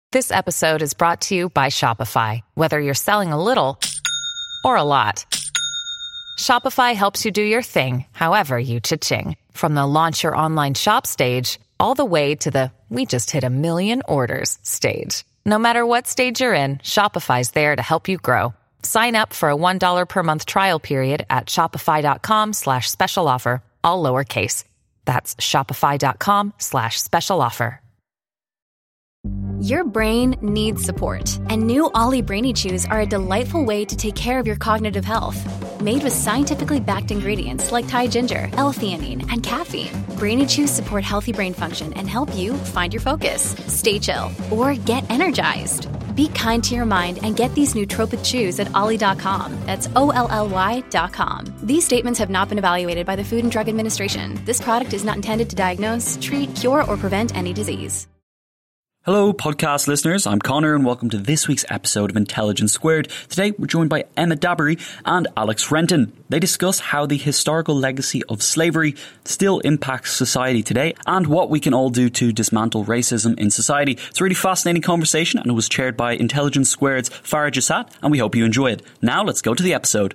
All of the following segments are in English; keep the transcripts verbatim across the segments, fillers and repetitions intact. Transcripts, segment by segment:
This episode is brought to you by Shopify. Whether you're selling a little or a lot, Shopify helps you do your thing, however you cha-ching. From the launch your online shop stage, all the way to the we just hit a million orders stage. No matter what stage you're in, Shopify's there to help you grow. Sign up for a one dollar per month trial period at shopify.com slash special offer, all lowercase. That's shopify.com slash special offer. Your brain needs support, and new Ollie Brainy Chews are a delightful way to take care of your cognitive health. Made with scientifically backed ingredients like Thai ginger, L-theanine, and caffeine, Brainy Chews support healthy brain function and help you find your focus, stay chill, or get energized. Be kind to your mind and get these nootropic chews at ollie dot com. That's O L L Y dot com. These statements have not been evaluated by the Food and Drug Administration. This product is not intended to diagnose, treat, cure, or prevent any disease. Hello, podcast listeners. I'm Connor, and welcome to this week's episode of Intelligence Squared. Today, we're joined by Emma Dabiri and Alex Renton. They discuss how the historical legacy of slavery still impacts society today and what we can all do to dismantle racism in society. It's a really fascinating conversation, and it was chaired by Intelligence Squared's Farah Jassat, and we hope you enjoy it. Now, let's go to the episode.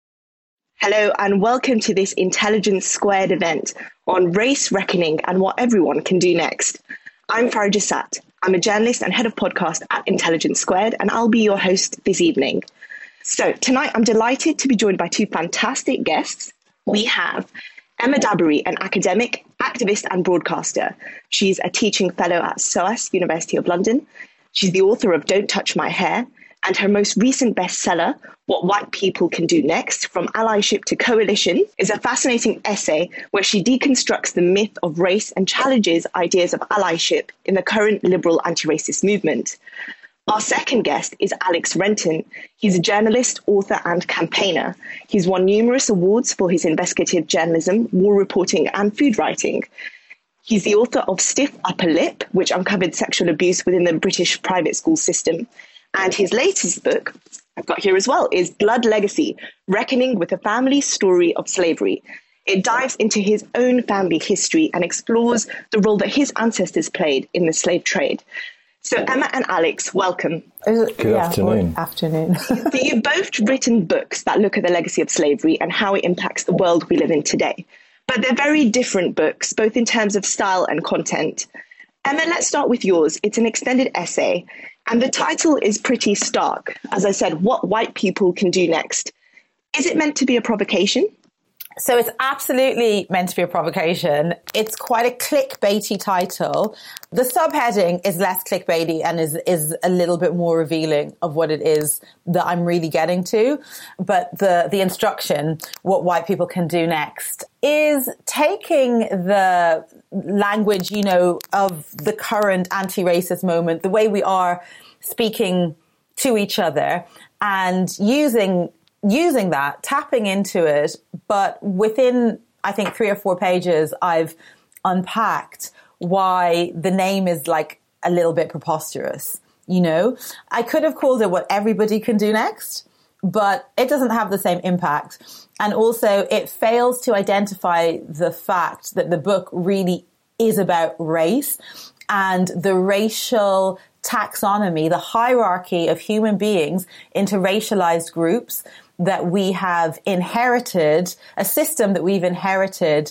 Hello, and welcome to this Intelligence Squared event on race reckoning and what everyone can do next. I'm Farah Jassat. I'm a journalist and head of podcast at Intelligence Squared, and I'll be your host this evening. So tonight, I'm delighted to be joined by two fantastic guests. We have Emma Dabiri, an academic, activist, and broadcaster. She's a teaching fellow at S O A S, University of London. She's the author of Don't Touch My Hair, and her most recent bestseller, What White People Can Do Next, From Allyship to Coalition, is a fascinating essay where she deconstructs the myth of race and challenges ideas of allyship in the current liberal anti-racist movement. Our second guest is Alex Renton. He's a journalist, author, and campaigner. He's won numerous awards for his investigative journalism, war reporting, and food writing. He's the author of Stiff Upper Lip, which uncovered sexual abuse within the British private school system. And his latest book, I've got here as well, is Blood Legacy, Reckoning with the Family Story of Slavery. It dives into his own family history and explores the role that his ancestors played in the slave trade. So Emma and Alex, welcome. Good yeah, afternoon. afternoon. So you've both written books that look at the legacy of slavery and how it impacts the world we live in today. But they're very different books, both in terms of style and content. Emma, let's start with yours. It's an extended essay. And the title is pretty stark. As I said, What White People Can Do Next. Is it meant to be a provocation? So it's absolutely meant to be a provocation. It's quite a clickbaity title. The subheading is less clickbaity and is, is a little bit more revealing of what it is that I'm really getting to. But the, the instruction, What White People Can Do Next, is taking the language, you know, of the current anti-racist moment, the way we are speaking to each other, and using using that, tapping into it. But within, I think, three or four pages, I've unpacked why the name is like a little bit preposterous. You know, I could have called it What Everybody Can Do Next, but it doesn't have the same impact. And also it fails to identify the fact that the book really is about race and the racial taxonomy, the hierarchy of human beings into racialized groups that we have inherited, a system that we've inherited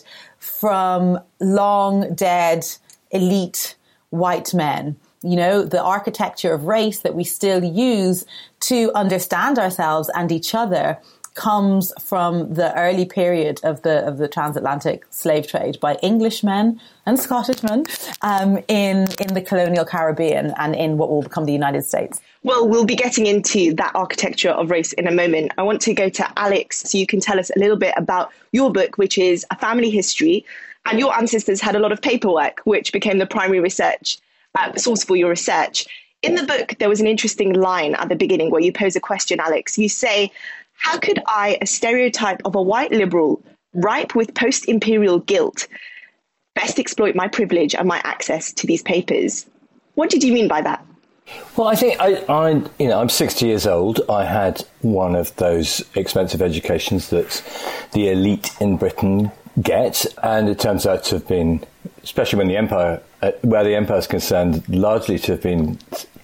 from long dead elite white men. You know, the architecture of race that we still use to understand ourselves and each other comes from the early period of the of the transatlantic slave trade by Englishmen and Scottishmen um, in in the colonial Caribbean and in what will become the United States. Well, we'll be getting into that architecture of race in a moment. I want to go to Alex so you can tell us a little bit about your book, which is A Family History, and your ancestors had a lot of paperwork, which became the primary research uh, source for your research. In the book, there was an interesting line at the beginning where you pose a question, Alex. You say, how could I, a stereotype of a white liberal, ripe with post-imperial guilt, best exploit my privilege and my access to these papers? What did you mean by that? Well, I think I, I, you know, I'm sixty years old. I had one of those expensive educations that the elite in Britain get, and it turns out to have been, especially when the empire, uh, where the empire is concerned, largely to have been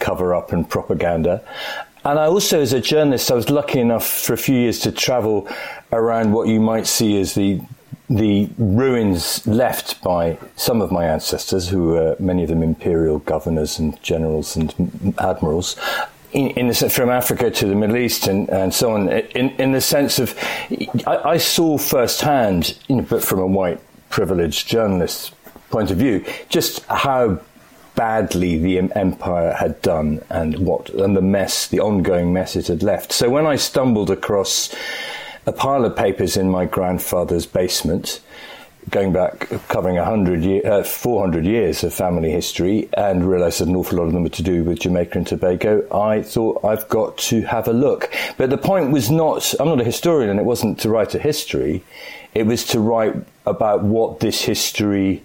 cover-up and propaganda. And I also, as a journalist, I was lucky enough for a few years to travel around what you might see as the the ruins left by some of my ancestors, who were many of them imperial governors and generals and admirals, in, in the, from Africa to the Middle East and, and so on, in, in the sense of, I, I saw firsthand, you know, but from a white privileged journalist's point of view, just how badly the empire had done and what and the mess, the ongoing mess it had left. So when I stumbled across a pile of papers in my grandfather's basement, going back, covering one hundred year, uh, four hundred years of family history, and realised that an awful lot of them were to do with Jamaica and Tobago, I thought, I've got to have a look. But the point was not, I'm not a historian, and it wasn't to write a history, it was to write about what this history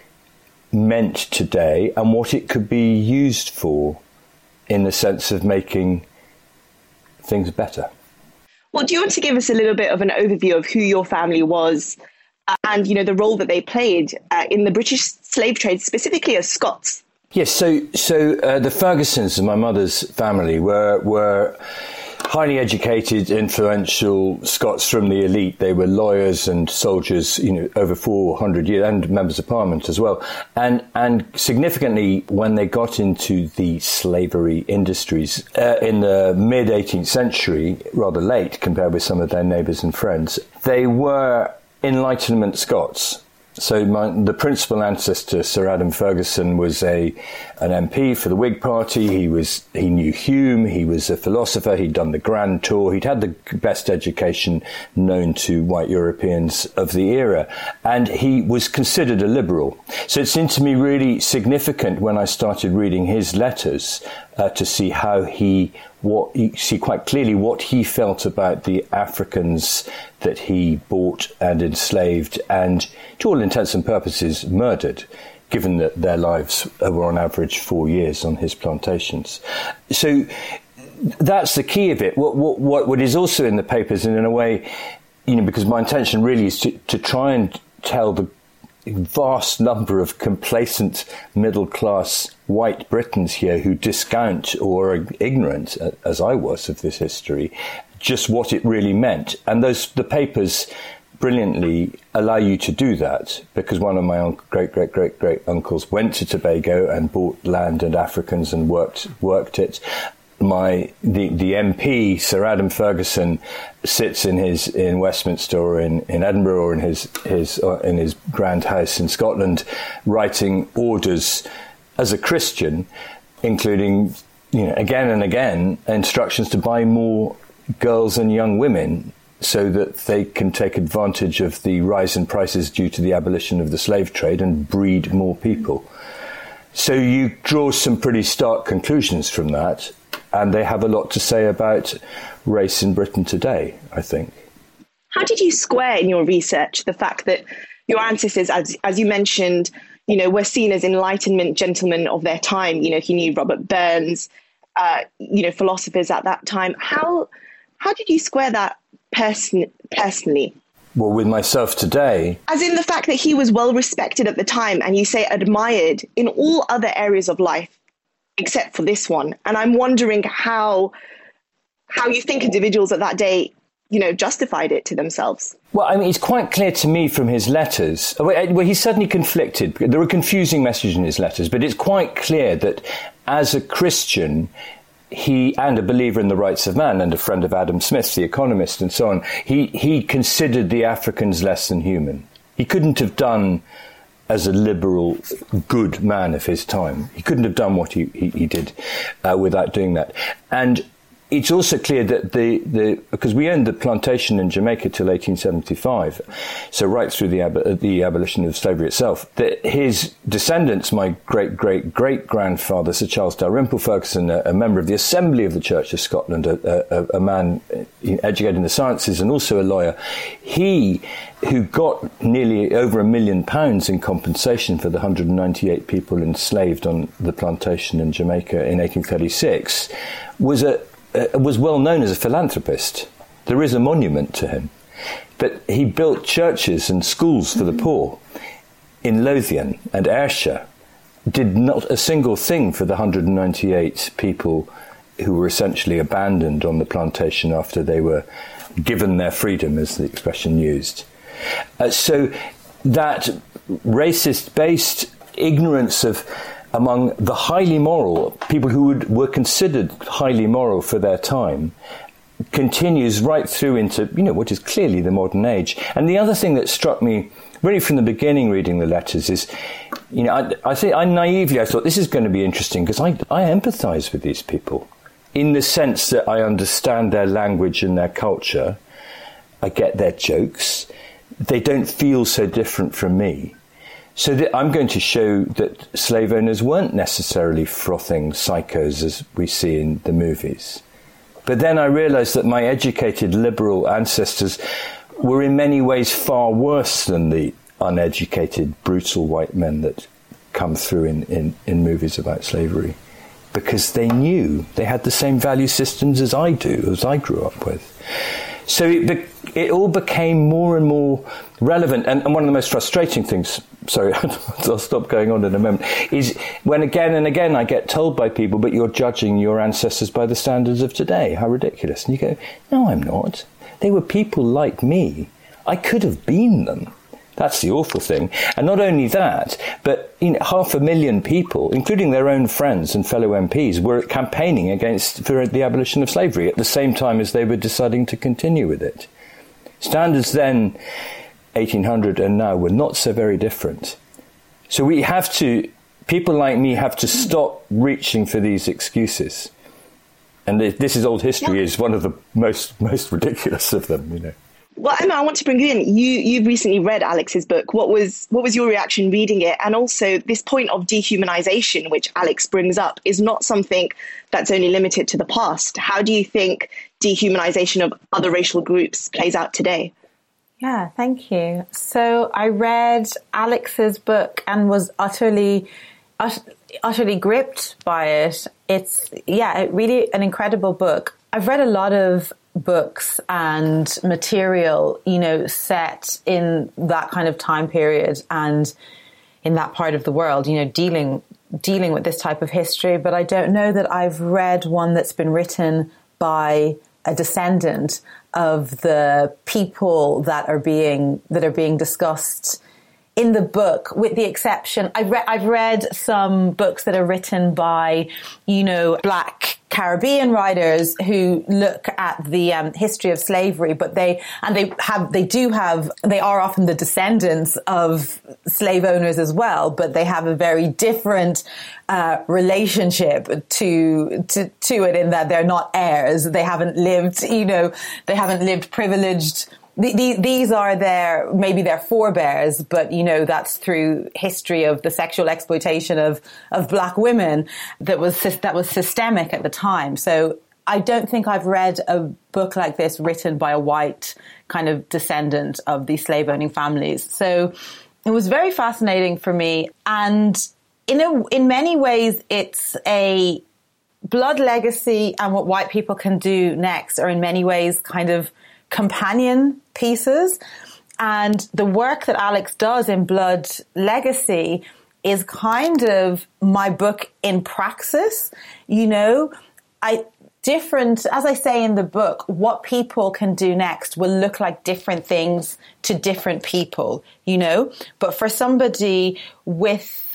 meant today and what it could be used for in the sense of making things better. Well, do you want to give us a little bit of an overview of who your family was uh, and, you know, the role that they played uh, in the British slave trade, specifically as Scots? Yes, so so uh, the Fergusons, my mother's family, were were highly educated, influential Scots from the elite. They were lawyers and soldiers, you know, over four hundred years, and members of Parliament as well. And and significantly, when they got into the slavery industries uh, in the mid-eighteenth century, rather late compared with some of their neighbours and friends, they were Enlightenment Scots. So my, the principal ancestor, Sir Adam Ferguson, was a an M P for the Whig Party. He was he knew Hume. He was a philosopher. He'd done the Grand Tour. He'd had the best education known to white Europeans of the era, and he was considered a liberal. So it seemed to me really significant when I started reading his letters uh, to see how he what you see quite clearly what he felt about the Africans that he bought and enslaved and, to all intents and purposes, murdered, given that their lives were on average four years on his plantations. So that's the key of it. What, what, what is also in the papers, and in a way, you know, because my intention really is to, to try and tell the vast number of complacent middle-class white Britons here who discount or are ignorant, as I was, of this history, just what it really meant. And those the papers brilliantly allow you to do that, because one of my un- great, great, great, great uncles went to Tobago and bought land and Africans and worked worked it. My the the M P, Sir Adam Ferguson, sits in his in Westminster or in, in Edinburgh or in his his uh, in his grand house in Scotland, writing orders as a Christian, including, you know, again and again instructions to buy more girls and young women so that they can take advantage of the rise in prices due to the abolition of the slave trade and breed more people. So you draw some pretty stark conclusions from that. And they have a lot to say about race in Britain today, I think. How did you square in your research the fact that your ancestors, as as you mentioned, you know, were seen as Enlightenment gentlemen of their time? You know, he knew Robert Burns, uh, you know, philosophers at that time. How how did you square that person personally? Well, with myself today. As in the fact that he was well respected at the time, and you say admired in all other areas of life, except for this one. And I'm wondering how how you think individuals at that day, you know, justified it to themselves. Well, I mean, it's quite clear to me from his letters. Well, he's certainly conflicted. There were confusing messages in his letters, but it's quite clear that as a Christian, he, and a believer in the rights of man, and a friend of Adam Smith, the economist, and so on, he, he considered the Africans less than human. He couldn't have done, as a liberal, good man of his time, he couldn't have done what he, he, he did uh, without doing that. And it's also clear that the, the because we owned the plantation in Jamaica till eighteen seventy-five, so right through the, ab- the abolition of slavery itself, that his descendants, my great-great-great-grandfather, Sir Charles Dalrymple Ferguson, a, a member of the Assembly of the Church of Scotland, a, a, a man educated in the sciences and also a lawyer, he, who got nearly over a million pounds in compensation for the one hundred ninety-eight people enslaved on the plantation in Jamaica in eighteen thirty-six, was a Uh, was well known as a philanthropist. There is a monument to him. But he built churches and schools for the poor in Lothian and Ayrshire did not a single thing for the one hundred ninety-eight people who were essentially abandoned on the plantation after they were given their freedom, as the expression used. Uh, so that racist-based ignorance of among the highly moral, people who would, were considered highly moral for their time, continues right through into, you know, what is clearly the modern age. And the other thing that struck me really from the beginning reading the letters is, you know, I, I think I naively, I thought this is going to be interesting because I, I empathise with these people in the sense that I understand their language and their culture. I get their jokes. They don't feel so different from me. So that I'm going to show that slave owners weren't necessarily frothing psychos as we see in the movies. But then I realised that my educated liberal ancestors were in many ways far worse than the uneducated, brutal white men that come through in, in, in movies about slavery, because they knew they had the same value systems as I do, as I grew up with. So it, be, it all became more and more relevant. And, and one of the most frustrating things, sorry, I'll stop going on in a moment, is when again and again I get told by people, but you're judging your ancestors by the standards of today. How ridiculous. And you go, no, I'm not. They were people like me. I could have been them. That's the awful thing. And not only that, but you know, half a million people, including their own friends and fellow M Ps, were campaigning against for the abolition of slavery at the same time as they were deciding to continue with it. Standards then, eighteen hundred, and now were not so very different. So we have to, people like me have to stop reaching for these excuses. And this is old history yeah. is one of the most most ridiculous of them, you know. Well, Emma, I want to bring you in. You you've recently read Alex's book. What was what was your reaction reading it? And also this point of dehumanization, which Alex brings up, is not something that's only limited to the past. How do you think dehumanization of other racial groups plays out today? Yeah, thank you. So I read Alex's book and was utterly, ut- utterly gripped by it. It's, yeah, really an incredible book. I've read a lot of books and material, you know, set in that kind of time period and in that part of the world, you know, dealing dealing with this type of history. But I don't know that I've read one that's been written by a descendant of the people that are being that are being discussed in the book, with the exception, I've read, I've read some books that are written by, you know, Black Caribbean writers who look at the um, history of slavery, but they, and they have, they do have, they are often the descendants of slave owners as well, but they have a very different uh, relationship to, to, to it in that they're not heirs. They haven't lived, you know, they haven't lived privileged. The, the, these are their, maybe their forebears, but, you know, that's through history of the sexual exploitation of, of black women that was, that was systemic at the time. So I don't think I've read a book like this written by a white kind of descendant of these slave owning families. So it was very fascinating for me. And in a, in many ways, it's a blood legacy, and what white people can do next are in many ways kind of companion pieces. And the work that Alex does in Blood Legacy is kind of my book in praxis. You know, I different, as I say in the book, what people can do next will look like different things to different people, you know, but for somebody with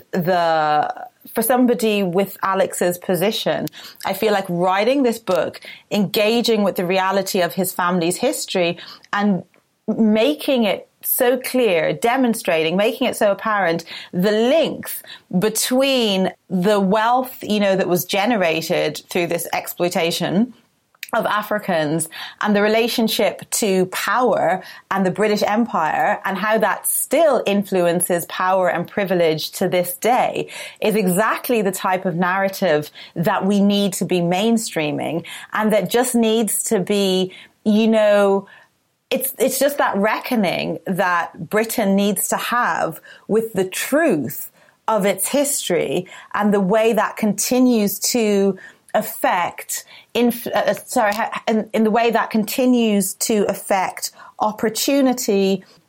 the For somebody with Alex's position, I feel like writing this book, engaging with the reality of his family's history and making it so clear, demonstrating, making it so apparent, the links between the wealth, you know, that was generated through this exploitation of Africans and the relationship to power and the British Empire and how that still influences power and privilege to this day is exactly the type of narrative that we need to be mainstreaming, and that just needs to be, you know, it's it's just that reckoning that Britain needs to have with the truth of its history and the way that continues to affect in uh, sorry in, in the way that continues to affect opportunity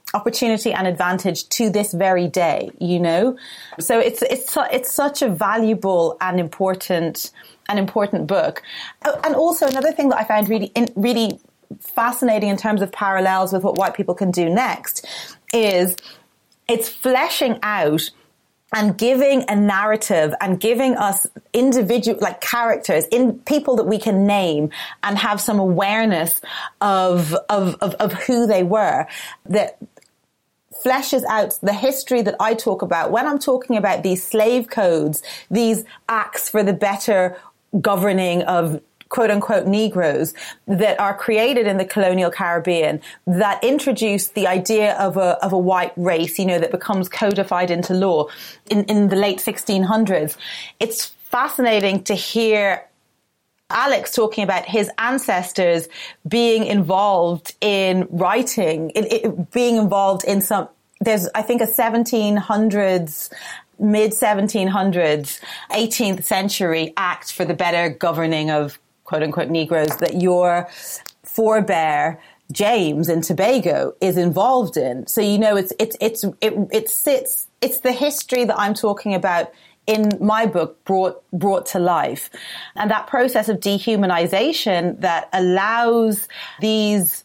opportunity and advantage to this very day, you know? So it's, it's, it's such a valuable and important, an important book. And also another thing that I found really, really fascinating in terms of parallels with what white people can do next is it's fleshing out and giving a narrative and giving us individual, like characters in people that we can name and have some awareness of, of, of, of who they were, that fleshes out the history that I talk about when I'm talking about these slave codes, these acts for the better governing of quote unquote Negroes that are created in the colonial Caribbean that introduce the idea of a, of a white race, you know, that becomes codified into law in, in the late sixteen hundreds. It's fascinating to hear Alex talking about his ancestors being involved in writing, in, in, being involved in some, there's, I think, a seventeen hundreds, mid seventeen hundreds, eighteenth century act for the better governing of quote unquote Negroes that your forebear James in Tobago is involved in. So, you know, it's, it's, it's, it, it sits, it's the history that I'm talking about in my book brought, brought to life. And that process of dehumanization that allows these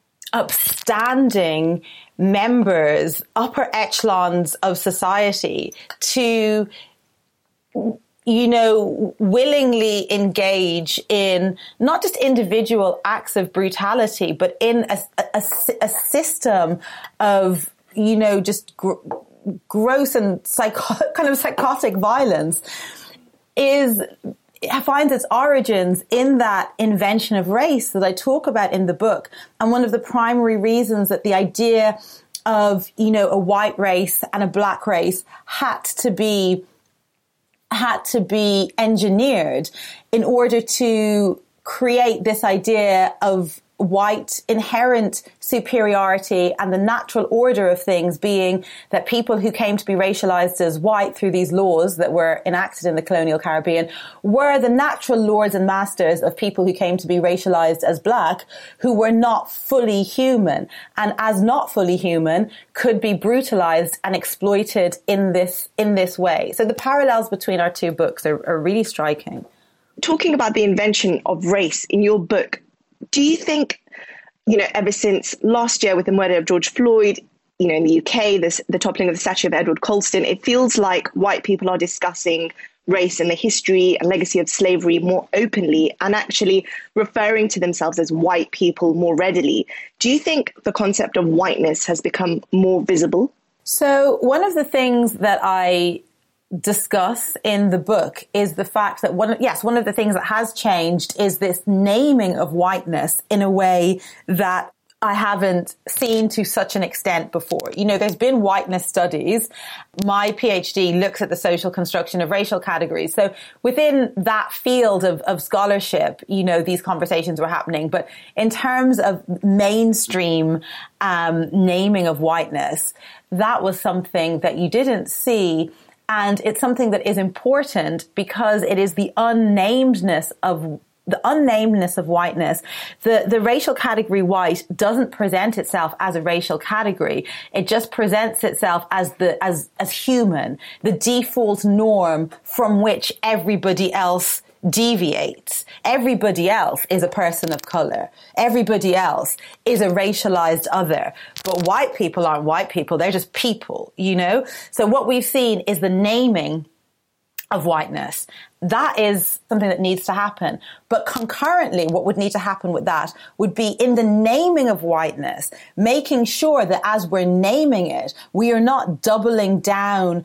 upstanding members, upper echelons of society to, you know, willingly engage in not just individual acts of brutality, but in a, a, a system of, you know, just gr- gross and psycho- kind of psychotic violence is, it finds its origins in that invention of race that I talk about in the book. And one of the primary reasons that the idea of, you know, a white race and a black race had to be had to be engineered in order to create this idea of white inherent superiority and the natural order of things being that people who came to be racialized as white through these laws that were enacted in the colonial Caribbean were the natural lords and masters of people who came to be racialized as black, who were not fully human, and as not fully human could be brutalized and exploited in this in this way. So the parallels between our two books are, are really striking. Talking about the invention of race in your book, do you think, you know, ever since last year with the murder of George Floyd, you know, in the U K, this, the toppling of the statue of Edward Colston, it feels like white people are discussing race and the history and legacy of slavery more openly and actually referring to themselves as white people more readily. Do you think the concept of whiteness has become more visible? So one of the things that I discuss in the book is the fact that one, yes, one of the things that has changed is this naming of whiteness in a way that I haven't seen to such an extent before. You know, there's been whiteness studies. My PhD looks at the social construction of racial categories. So within that field of, of scholarship, you know, these conversations were happening. But in terms of mainstream um, naming of whiteness, that was something that you didn't see. And it's something that is important because it is the unnamedness of the unnamedness of whiteness. The, the racial category white doesn't present itself as a racial category. It just presents itself as the, as, as human, the default norm from which everybody else deviates. Everybody else is a person of color. Everybody else is a racialized other. But white people aren't white people. They're just people, you know? So what we've seen is the naming of whiteness. That is something that needs to happen. But concurrently, what would need to happen with that would be in the naming of whiteness, making sure that as we're naming it, we are not doubling down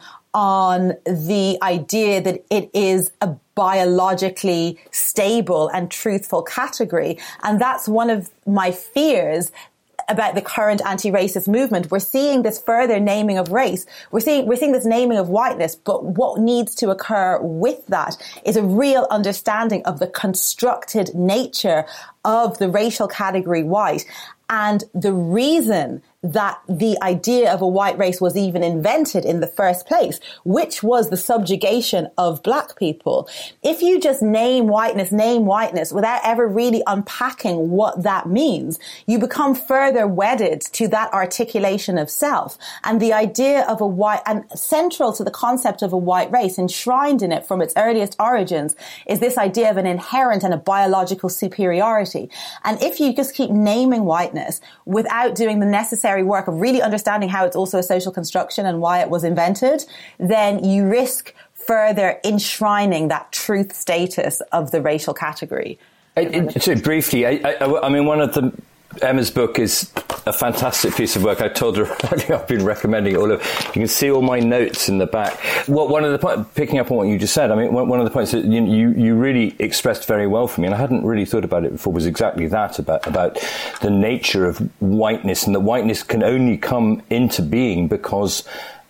on the idea that it is a biologically stable and truthful category. And that's one of my fears about the current anti-racist movement. We're seeing this further naming of race. We're seeing, we're seeing this naming of whiteness, but what needs to occur with that is a real understanding of the constructed nature of the racial category white. And the reason that the idea of a white race was even invented in the first place, which was the subjugation of black people. If you just name whiteness, name whiteness without ever really unpacking what that means, you become further wedded to that articulation of self. And the idea of a white, and central to the concept of a white race, enshrined in it from its earliest origins, is this idea of an inherent and a biological superiority. And if you just keep naming whiteness without doing the necessary work of really understanding how it's also a social construction and why it was invented, then you risk further enshrining that truth status of the racial category. It, it, so briefly, I, I, I mean, one of the Emma's book is a fantastic piece of work. I told her I've been recommending it all of. You can see all my notes in the back. What one of the point, picking up on what you just said. I mean, one, one of the points that you, you you really expressed very well for me, and I hadn't really thought about it before, was exactly that about about the nature of whiteness, and that whiteness can only come into being because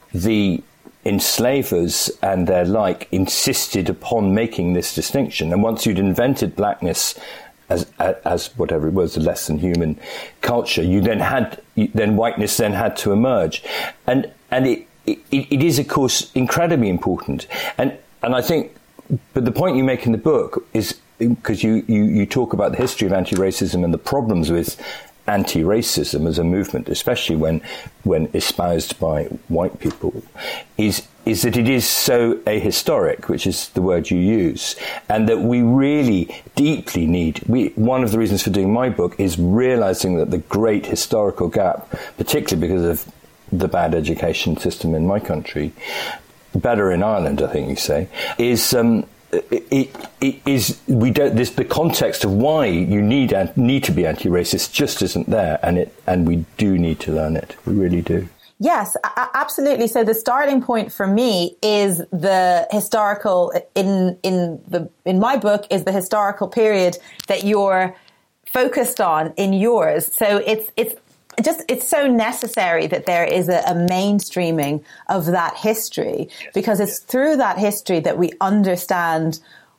the enslavers and their like insisted upon making this distinction. And once you'd invented blackness as as whatever it was, a less than human culture, you then had then whiteness then had to emerge, and and it it, it is of course incredibly important, and and I think, but the point you make in the book is, because you you you talk about the history of anti-racism and the problems with anti-racism as a movement, especially when when espoused by white people, is is that it is so ahistoric, which is the word you use, and that we really deeply need, we, one of the reasons for doing my book is realizing that the great historical gap, particularly because of the bad education system in my country, better in Ireland, I think you say, is um, it, it is we don't this the context of why you need need to be anti-racist just isn't there, and it and we do need to learn it. We really do. Yes, absolutely. So the starting point for me is the historical in in the in my book is the historical period that you're focused on in yours. So it's it's just it's so necessary that there is a, a mainstreaming of that history, because it's through that history that we understand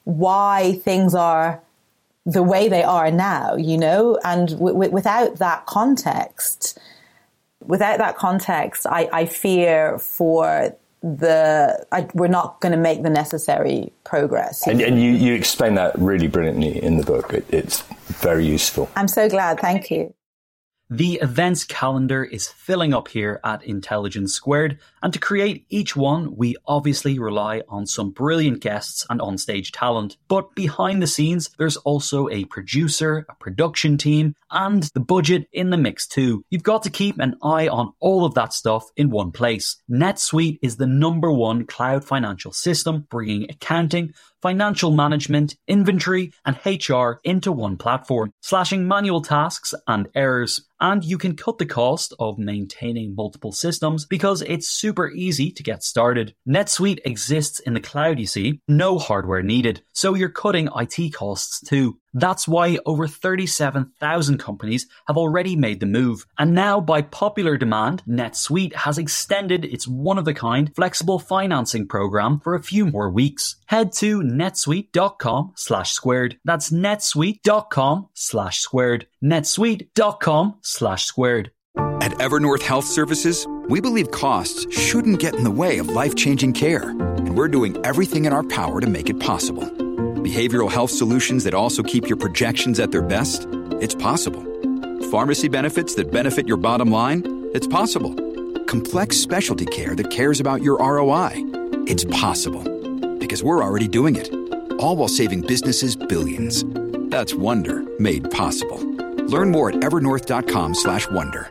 why things are the way they are now, you know, and w- w- without that context, without that context, I, I fear for the, I, we're not going to make the necessary progress. And, and you, you explain that really brilliantly in the book. It, it's very useful. I'm so glad. Thank you. The events calendar is filling up here at Intelligence Squared, and to create each one, we obviously rely on some brilliant guests and onstage talent. But behind the scenes, there's also a producer, a production team, and the budget in the mix too. You've got to keep an eye on all of that stuff in one place. NetSuite is the number one cloud financial system, bringing accounting, financial management, inventory, and H R into one platform, slashing manual tasks and errors. And you can cut the cost of maintaining multiple systems because it's super easy to get started. NetSuite exists in the cloud, you see, no hardware needed, so you're cutting I T costs too. That's why over thirty-seven thousand companies have already made the move. And now, by popular demand, NetSuite has extended its one-of-a-kind flexible financing program for a few more weeks. Head to netsuite.com slash squared. That's netsuite.com slash squared. netsuite.com slash squared. At Evernorth Health Services, we believe costs shouldn't get in the way of life-changing care. And we're doing everything in our power to make it possible. Behavioral health solutions that also keep your projections at their best? It's possible. Pharmacy benefits that benefit your bottom line? It's possible. Complex specialty care that cares about your R O I? It's possible. Because we're already doing it. All while saving businesses billions. That's Wonder made possible. Learn more at evernorth.com slash wonder.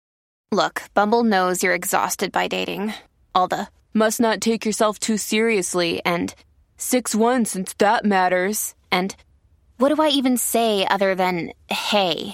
Look, Bumble knows you're exhausted by dating. All the must not take yourself too seriously and six one since that matters. And what do I even say other than, hey?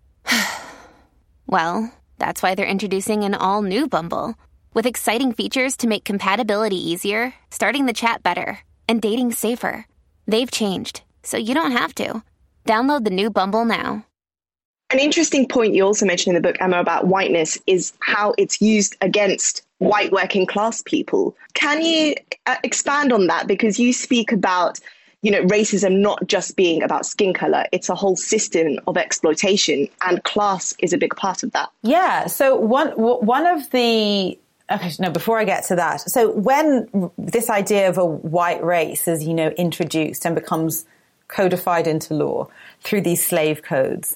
Well, that's why they're introducing an all-new Bumble, with exciting features to make compatibility easier, starting the chat better, and dating safer. They've changed, so you don't have to. Download the new Bumble now. An interesting point you also mentioned in the book, Emma, about whiteness is how it's used against white working class people. Can you uh, expand on that? Because you speak about you know, racism not just being about skin color, it's a whole system of exploitation, and class is a big part of that. Yeah. So one one of the Okay, no, before I get to that. So when this idea of a white race is, you know, introduced and becomes codified into law through these slave codes,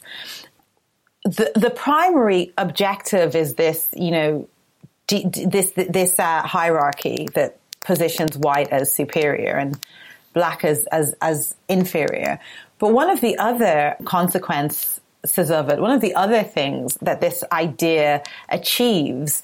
the the primary objective is this, you know, d- d- this this uh, hierarchy that positions white as superior and black as, as as inferior. But one of the other consequences of it, one of the other things that this idea achieves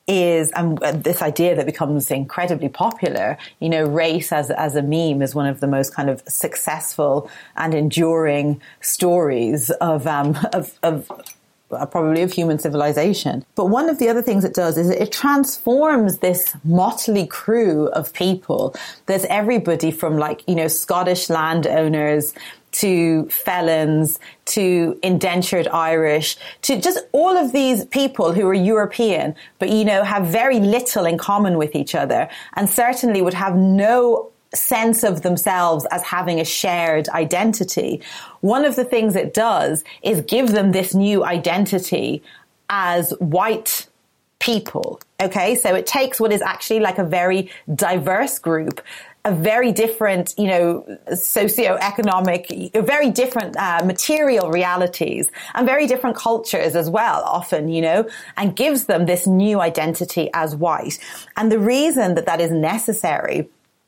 is um, this idea that becomes incredibly popular. You know, race as as a meme is one of the most kind of successful and enduring stories of um, of, of uh, probably of human civilization. But one of the other things it does is it transforms this motley crew of people. There's everybody from, like, you know, Scottish landowners to felons, to indentured Irish, to just all of these people who are European, but, you know, have very little in common with each other, and certainly would have no sense of themselves as having a shared identity. One of the things it does is give them this new identity as white people. Okay, so it takes what is actually like a very diverse group, a very different, you know, socioeconomic, very different uh, material realities and very different cultures as well, often, you know, and gives them this new identity as white. And the reason that that is necessary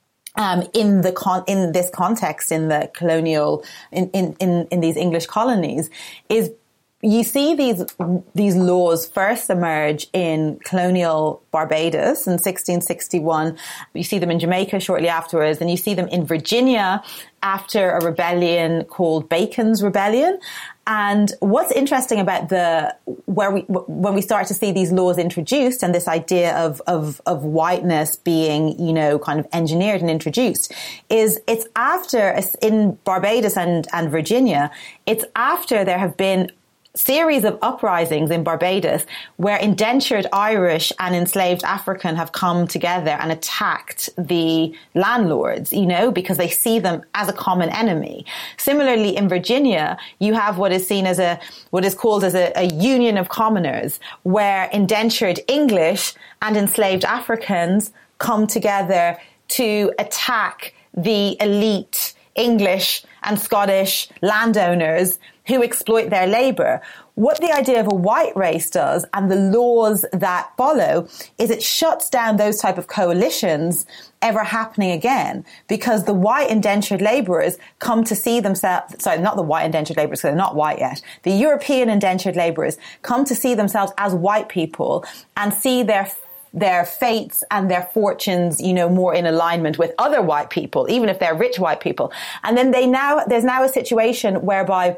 um, in the con- in this context, in the colonial, in, in, in, in these English colonies, is you see these these laws first emerge in colonial Barbados in sixteen sixty-one. You see them in Jamaica shortly afterwards, and you see them in Virginia after a rebellion called Bacon's Rebellion. And what's interesting about the where we when we start to see these laws introduced and this idea of of of whiteness being, you know, kind of engineered and introduced is it's after in Barbados and and Virginia, it's after there have been series of uprisings in Barbados where indentured Irish and enslaved African have come together and attacked the landlords, you know, because they see them as a common enemy. Similarly, in Virginia, you have what is seen as a, what is called as a, a union of commoners, where indentured English and enslaved Africans come together to attack the elite English and Scottish landowners who exploit their labour. What the idea of a white race does, and the laws that follow, is it shuts down those type of coalitions ever happening again, because the white indentured labourers come to see themselves, sorry, not the white indentured labourers, because they're not white yet, the European indentured labourers come to see themselves as white people and see their their fates and their fortunes, you know, more in alignment with other white people, even if they're rich white people. And then they now, there's now a situation whereby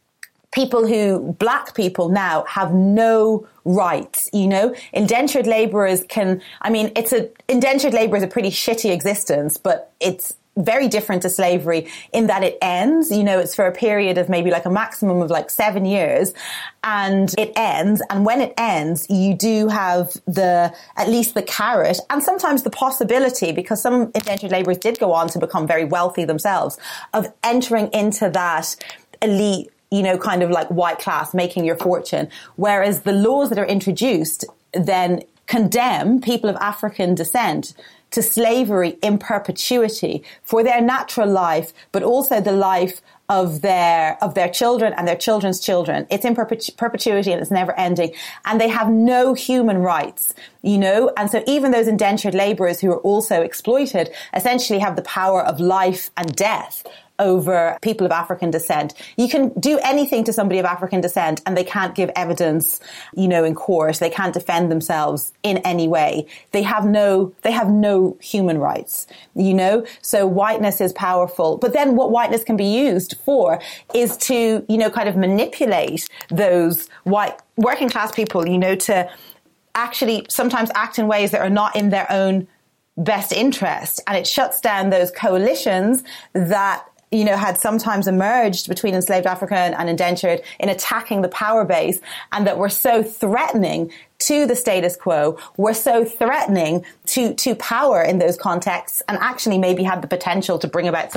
people who, black people now have no rights, you know, indentured laborers can, I mean, it's a, indentured labor is a pretty shitty existence, but it's very different to slavery in that it ends, you know, it's for a period of maybe like a maximum of like seven years and it ends. And when it ends, you do have the, at least the carrot and sometimes the possibility, because some indentured laborers did go on to become very wealthy themselves, of entering into that elite, you know, kind of like white class, making your fortune. Whereas the laws that are introduced then condemn people of African descent to slavery in perpetuity for their natural life, but also the life of their of their children and their children's children. It's in perpetu- perpetuity and it's never ending. And they have no human rights, you know. And so even those indentured laborers who are also exploited essentially have the power of life and death over people of African descent. You can do anything to somebody of African descent and they can't give evidence, you know, in court. They can't defend themselves in any way. They have no, they have no human rights, you know? So whiteness is powerful. But then what whiteness can be used for is to, you know, kind of manipulate those white working class people, you know, to actually sometimes act in ways that are not in their own best interest. And it shuts down those coalitions that, you know, had sometimes emerged between enslaved African and indentured in attacking the power base, and that were so threatening to the status quo, were so threatening to, to power in those contexts, and actually maybe had the potential to bring about some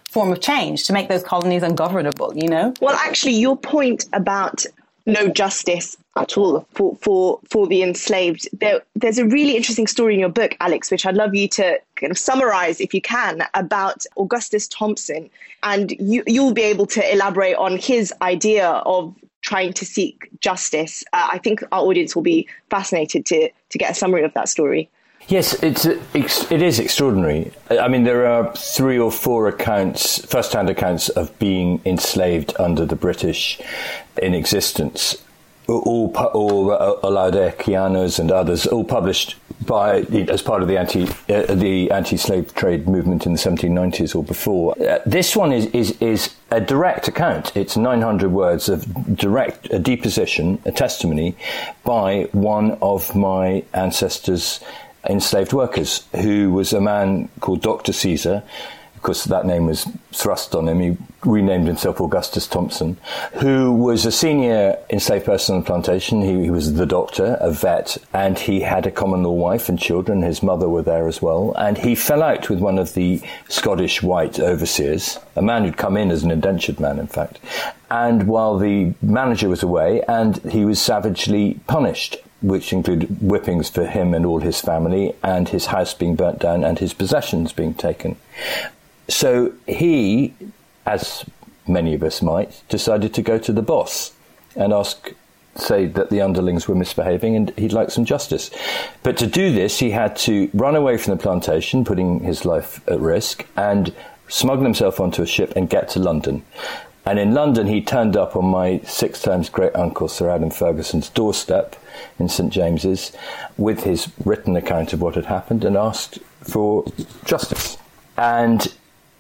form of change to make those colonies ungovernable, you know? Well, actually, your point about no justice at all for, for, for the enslaved, there, there's a really interesting story in your book, Alex, which I'd love you to kind of summarize, if you can, about Augustus Thompson. And you, you'll be able to elaborate on his idea of trying to seek justice. Uh, I think our audience will be fascinated to, to get a summary of that story. Yes, it's it is extraordinary. I mean, there are three or four accounts, first-hand accounts of being enslaved under the British in existence, all, all uh, Oladekianos and others, all published by as part of the anti uh, the anti-slave trade movement in the seventeen nineties or before. Uh, this one is, is is a direct account. It's nine hundred words of direct a deposition, a testimony by one of my ancestors' enslaved workers, who was a man called Doctor Caesar. Of course, that name was thrust on him. He renamed himself Augustus Thompson, who was a senior enslaved person on the plantation. He, he was the doctor, a vet, and he had a common law wife and children. His mother were there as well. And he fell out with one of the Scottish white overseers, a man who'd come in as an indentured man, in fact. And while the manager was away, and he was savagely punished, which included whippings for him and all his family, and his house being burnt down and his possessions being taken. So he, as many of us might, decided to go to the boss and ask, say that the underlings were misbehaving and he'd like some justice. But to do this, he had to run away from the plantation, putting his life at risk, and smuggle himself onto a ship and get to London. And in London, he turned up on my six times great uncle, Sir Adam Ferguson's doorstep in St James's with his written account of what had happened and asked for justice. And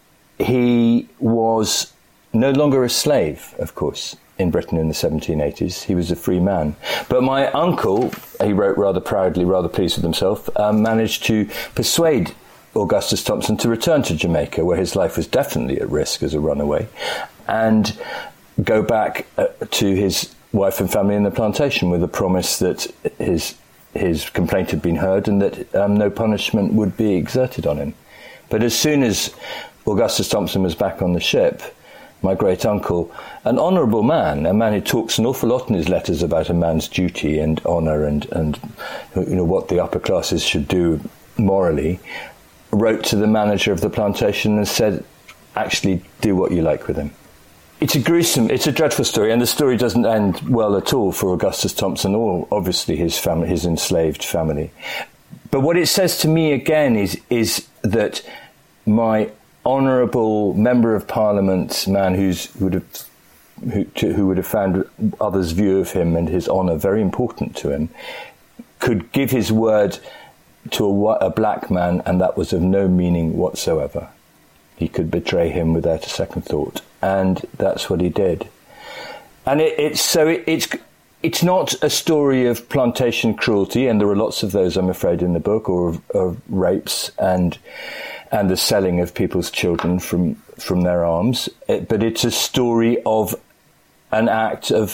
he was no longer a slave, of course, in Britain in the seventeen eighties. He was a free man. But my uncle, he wrote rather proudly, rather pleased with himself, um, managed to persuade Augustus Thompson to return to Jamaica, where his life was definitely at risk as a runaway, and go back uh, to his wife and family in the plantation with a promise that his his complaint had been heard and that um, no punishment would be exerted on him. But as soon as Augustus Thompson was back on the ship, my great uncle, an honourable man, a man who talks an awful lot in his letters about a man's duty and honour and, and you know what the upper classes should do morally, wrote to the manager of the plantation and said, actually do what you like with him. It's a gruesome, it's a dreadful story, and the story doesn't end well at all for Augustus Thompson or obviously his family, his enslaved family. But what it says to me again is is that my honourable member of Parliament, man who's who would have who, to, who would have found others' view of him and his honour very important to him, could give his word to a, a black man, and that was of no meaning whatsoever. He could betray him without a second thought, and that's what he did. And it, it's so it, it's it's not a story of plantation cruelty, and there are lots of those, I'm afraid, in the book, or of, of rapes and and the selling of people's children from from their arms. It, but it's a story of an act of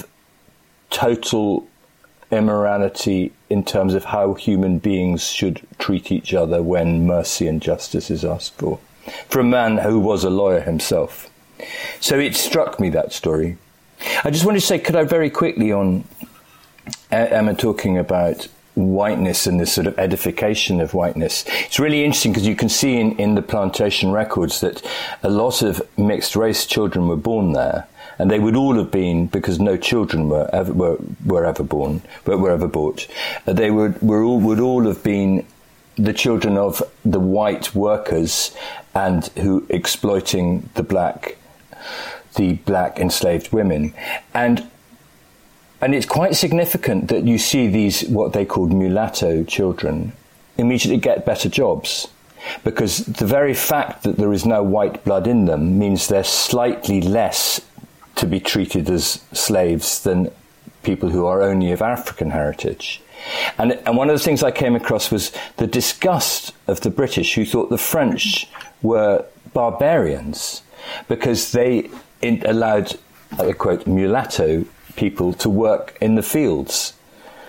total immorality in terms of how human beings should treat each other when mercy and justice is asked for, for a man who was a lawyer himself. So it struck me, that story. I just wanted to say, could I very quickly, on Emma talking about whiteness and this sort of edification of whiteness, it's really interesting because you can see in, in the plantation records that a lot of mixed race children were born there, and they would all have been, because no children were ever were, were ever born, were, were ever bought. They would were all would all have been the children of the white workers, and who exploiting the black, the black enslaved women, and and it's quite significant that you see these what they called mulatto children immediately get better jobs, because the very fact that there is no white blood in them means they're slightly less to be treated as slaves than people who are only of African heritage. And, and one of the things I came across was the disgust of the British, who thought the French were barbarians because they in, allowed, I quote, mulatto people to work in the fields.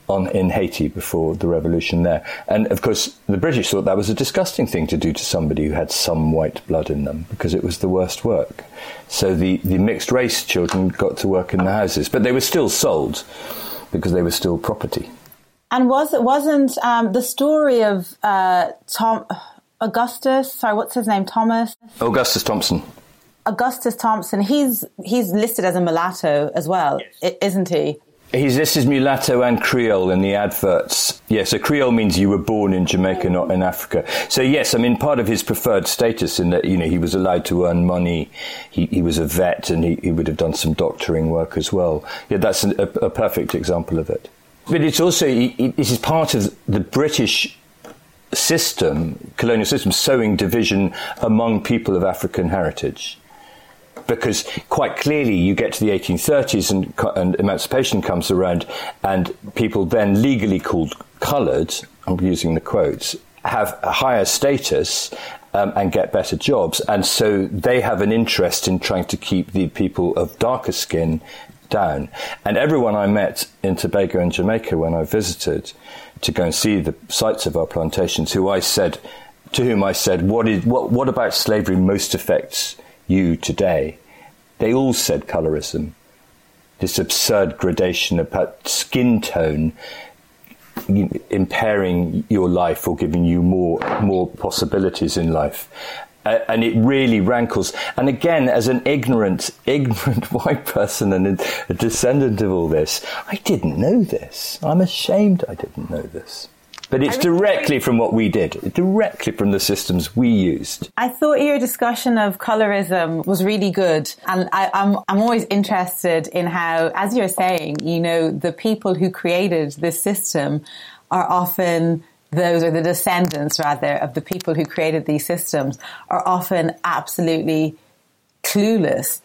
on in Haiti before the revolution there. And of course, the British thought that was a disgusting thing to do to somebody who had some white blood in them, because it was the worst work. So the, the mixed race children got to work in the houses, but they were still sold because they were still property. And was it wasn't um, the story of uh, Tom Augustus? Sorry, what's his name? Thomas Augustus Thompson. Augustus Thompson. He's he's listed as a mulatto as well, yes. Isn't he? He's listed as mulatto and Creole in the adverts. Yes, so Creole means you were born in Jamaica, not in Africa. So yes, I mean, part of his preferred status in that, you know, he was allowed to earn money. He, he was a vet, and he, he would have done some doctoring work as well. Yeah, that's a, a perfect example of it. But it's also, this is part of the British system, colonial system, sowing division among people of African heritage. Because quite clearly you get to the eighteen thirties and, and emancipation comes around, and people then legally called coloured, I'm using the quotes, have a higher status um, and get better jobs. And so they have an interest in trying to keep the people of darker skin down. And everyone I met in Tobago and Jamaica when I visited to go and see the sites of our plantations, who I said, to whom I said, what is what what about slavery most affects you today? They all said colorism, this absurd gradation about skin tone impairing your life or giving you more more possibilities in life. Uh, and it really rankles. And again, as an ignorant, ignorant white person and a descendant of all this, I didn't know this. I'm ashamed I didn't know this. But it's directly from what we did, directly from the systems we used. I thought your discussion of colorism was really good. And I, I'm, I'm always interested in how, as you're saying, you know, the people who created this system are often, those are the descendants, rather, of the people who created these systems, are often absolutely clueless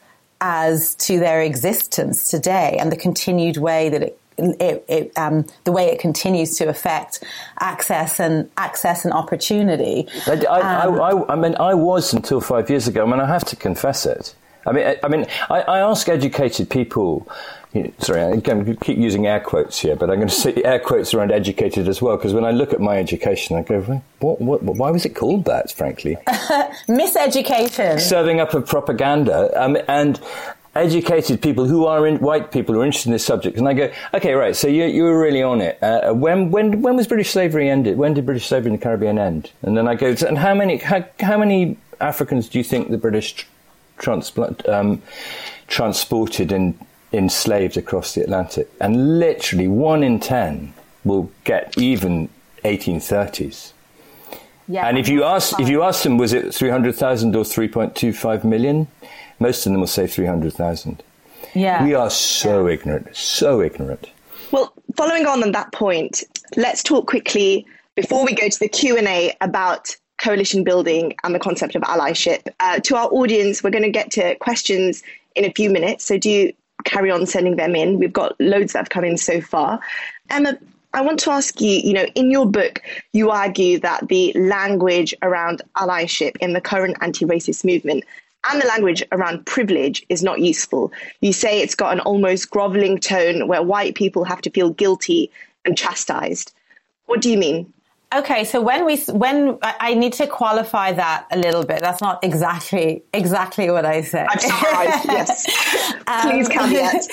as to their existence today and the continued way that it It, it, um, the way it continues to affect access and access and opportunity. I, I, um, I, I, I mean, I was until five years ago. I mean, I have to confess it. I mean, I, I mean, I, I ask educated people. You know, sorry, I'm going to keep using air quotes here, but I'm going to say air quotes around educated as well, because when I look at my education, I go, what, what, why was it called that? Frankly, miseducation, serving up of propaganda, um, and. Educated people who are in, white people who are interested in this subject, and I go, okay, right. So you you were really on it. Uh, when when when was British slavery ended? When did British slavery in the Caribbean end? And then I go, and how many how, how many Africans do you think the British transplant, um, transported and enslaved across the Atlantic? And literally one in ten will get even eighteen thirties. Yeah. And if you ask if you ask them, was it three hundred thousand or three point two five million? Most of them will say three hundred thousand. Yeah. We are so yeah. ignorant, so ignorant. Well, following on on that point, let's talk quickly, before we go to the Q and A, about coalition building and the concept of allyship. Uh, to our audience, we're going to get to questions in a few minutes, so do carry on sending them in. We've got loads that have come in so far. Emma, I want to ask you, you know, in your book, you argue that the language around allyship in the current anti-racist movement and the language around privilege is not useful. You say it's got an almost groveling tone where white people have to feel guilty and chastised. What do you mean? Okay, so when we when I need to qualify that a little bit. That's not exactly exactly what I said. I'm surprised. Yes, please caveat.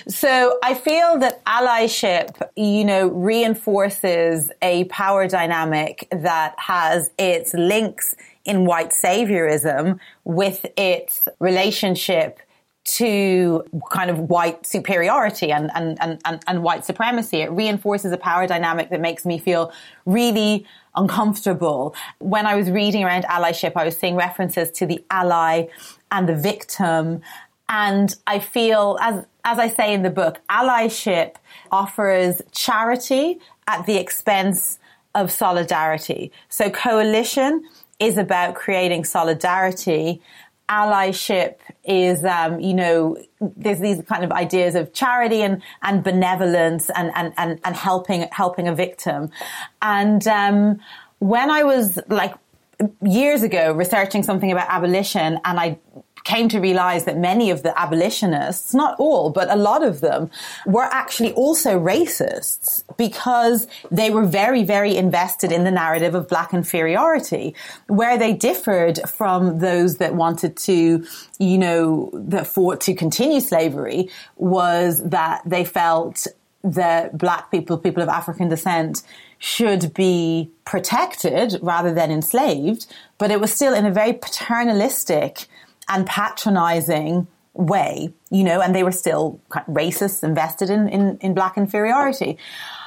So I feel that allyship, you know, reinforces a power dynamic that has its links in white saviorism with its relationship to kind of white superiority and, and, and, and, and white supremacy. It reinforces a power dynamic that makes me feel really uncomfortable. When I was reading around allyship, I was seeing references to the ally and the victim. And I feel, as, as I say in the book, allyship offers charity at the expense of solidarity. So coalition is about creating solidarity. Allyship is, um, you know, there's these kind of ideas of charity and, and benevolence and, and, and, and helping, helping a victim. And, um, when I was like years ago researching something about abolition, and I came to realize that many of the abolitionists, not all, but a lot of them, were actually also racists because they were very, very invested in the narrative of black inferiority. Where they differed from those that wanted to, you know, that fought to continue slavery was that they felt that black people, people of African descent, should be protected rather than enslaved, but it was still in a very paternalistic and patronizing way, you know, and they were still racist, invested in, in, in black inferiority.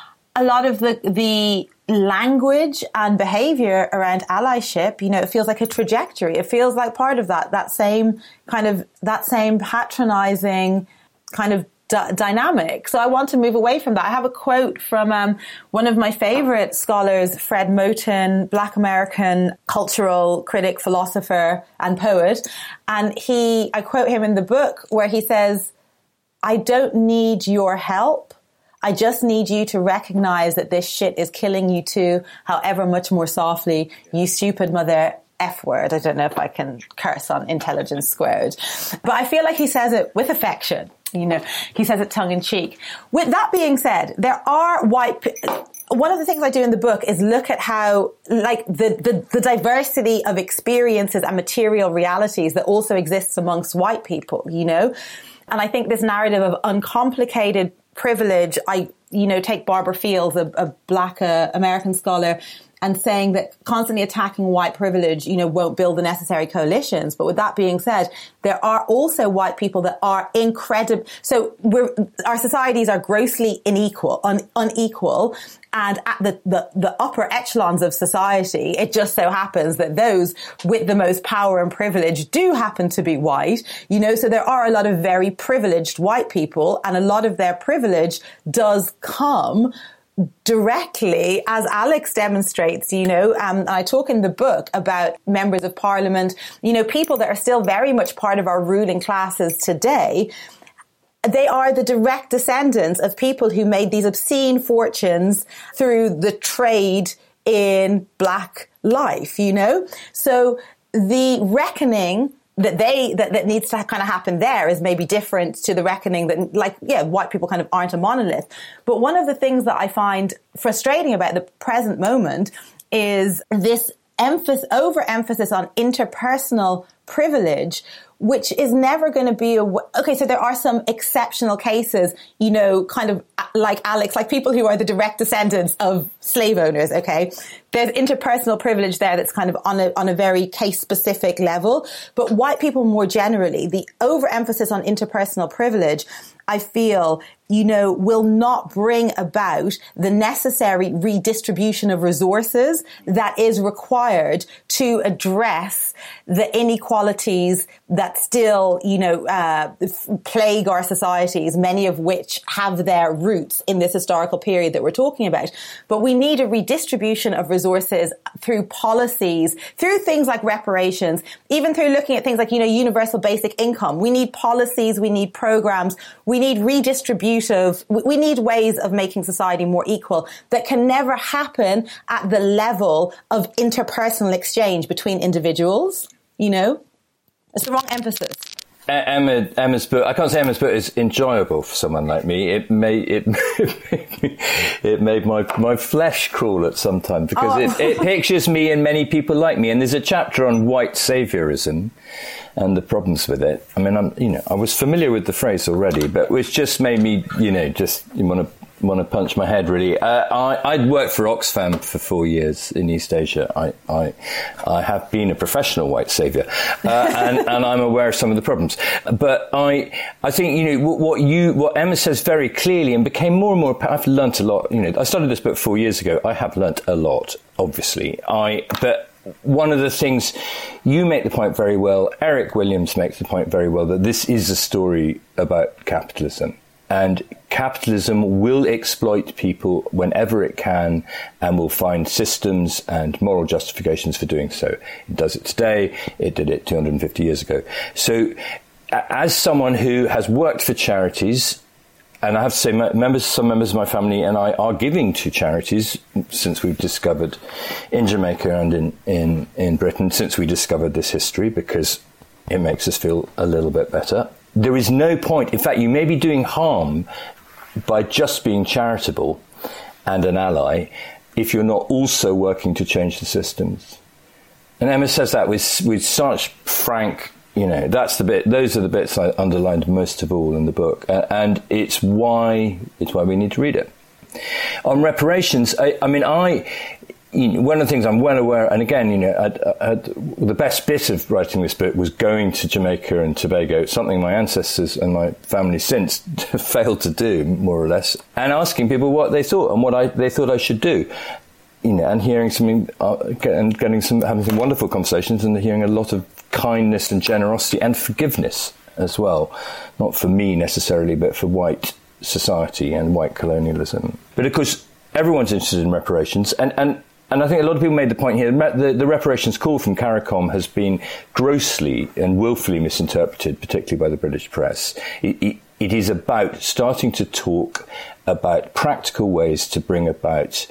A lot of the, the language and behavior around allyship, you know, it feels like a trajectory. It feels like part of that, that same kind of, that same patronizing kind of d- dynamic. So I want to move away from that. I have a quote from um, one of my favorite scholars, Fred Moten, Black American cultural critic, philosopher, and poet. And he, I quote him in the book where he says, "I don't need your help. I just need you to recognize that this shit is killing you too, however much more softly, you stupid mother F word." I don't know if I can curse on Intelligence Squared, but I feel like he says it with affection. You know, he says it tongue in cheek. With that being said, there are white, one of the things I do in the book is look at how, like, the, the, the diversity of experiences and material realities that also exists amongst white people, you know? And I think this narrative of uncomplicated privilege, I, you know, take Barbara Fields, a, a black uh, American scholar, and saying that constantly attacking white privilege, you know, won't build the necessary coalitions. But with that being said, there are also white people that are incredible. So we're, our societies are grossly unequal, un, unequal. And at the, the, the upper echelons of society, it just so happens that those with the most power and privilege do happen to be white. You know, so there are a lot of very privileged white people, and a lot of their privilege does come directly, as Alex demonstrates, you know, um, and I talk in the book about members of parliament, you know, people that are still very much part of our ruling classes today. They are the direct descendants of people who made these obscene fortunes through the trade in black life, you know? So the reckoning that they, that, that needs to kind of happen there is maybe different to the reckoning that, like, yeah, white people kind of aren't a monolith. But one of the things that I find frustrating about the present moment is this emphasis, overemphasis on interpersonal privilege, which is never going to be a, okay, so there are some exceptional cases, you know, kind of like Alex, like people who are the direct descendants of slave owners, okay? There's interpersonal privilege there that's kind of on a, on a very case-specific level. But white people more generally, the overemphasis on interpersonal privilege, I feel, you know, will not bring about the necessary redistribution of resources that is required to address the inequalities that still, you know, uh, plague our societies, many of which have their roots in this historical period that we're talking about. But we need a redistribution of resources through policies, through things like reparations, even through looking at things like, you know, universal basic income. We need policies, we need programs, we need redistributive, we need ways of making society more equal that can never happen at the level of interpersonal exchange between individuals, you know? It's the wrong emphasis. Emma, Emma's book, I can't say Emma's book is enjoyable for someone like me. It made, it, it made my, my flesh crawl at some time because oh. it, it pictures me and many people like me. And there's a chapter on white saviorism and the problems with it. I mean, I'm, you know, I was familiar with the phrase already, but which just made me, you know, just you want to want to punch my head, really. Uh, I, I'd worked for Oxfam for four years in East Asia. I, I, I have been a professional white saviour, uh, and, and I'm aware of some of the problems. But I, I think, you know, what, what you, what Emma says very clearly and became more and more, I've learnt a lot, you know, I started this book four years ago. I have learnt a lot, obviously. I, but one of the things, you make the point very well, Eric Williams makes the point very well, that this is a story about capitalism. And capitalism will exploit people whenever it can and will find systems and moral justifications for doing so. It does it today. It did it two hundred fifty years ago. So as someone who has worked for charities, and I have to say members, some members of my family and I are giving to charities since we've discovered in Jamaica and in, in, in Britain, since we discovered this history, because it makes us feel a little bit better. There is no point, in fact, you may be doing harm by just being charitable and an ally if you're not also working to change the systems. And Emma says that with with such frank, you know, that's the bit, those are the bits I underlined most of all in the book. Uh, and it's why, it's why we need to read it. On reparations, I, I mean, I, you know, one of the things I'm well aware, and again, you know, I'd, I'd, the best bit of writing this book was going to Jamaica and Tobago, something my ancestors and my family since failed to do, more or less, and asking people what they thought and what I, they thought I should do. You know, and hearing something, uh, and getting some, having some wonderful conversations, and hearing a lot of kindness and generosity and forgiveness as well. Not for me necessarily, but for white society and white colonialism. But of course, everyone's interested in reparations, and and, and I think a lot of people made the point here. The, the reparations call from CARICOM has been grossly and willfully misinterpreted, particularly by the British press. It, it, it is about starting to talk about practical ways to bring about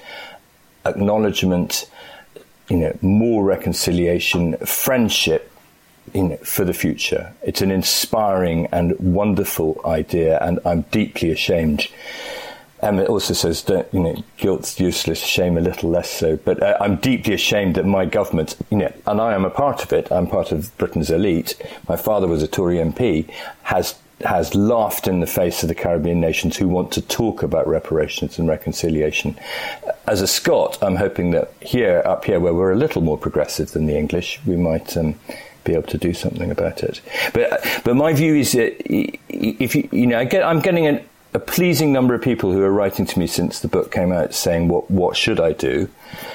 acknowledgement, you know, more reconciliation, friendship, you know, for the future. It's an inspiring and wonderful idea, and I'm deeply ashamed. Emma also says, don't, you know, guilt's useless, shame a little less so. But uh, I'm deeply ashamed that my government, you know, and I am a part of it, I'm part of Britain's elite, my father was a Tory M P, has has laughed in the face of the Caribbean nations who want to talk about reparations and reconciliation. As a Scot, I'm hoping that here, up here, where we're a little more progressive than the English, we might um, be able to do something about it. But but my view is that if you, you know, I get, I'm getting an, a pleasing number of people who are writing to me since the book came out saying, what what should I do?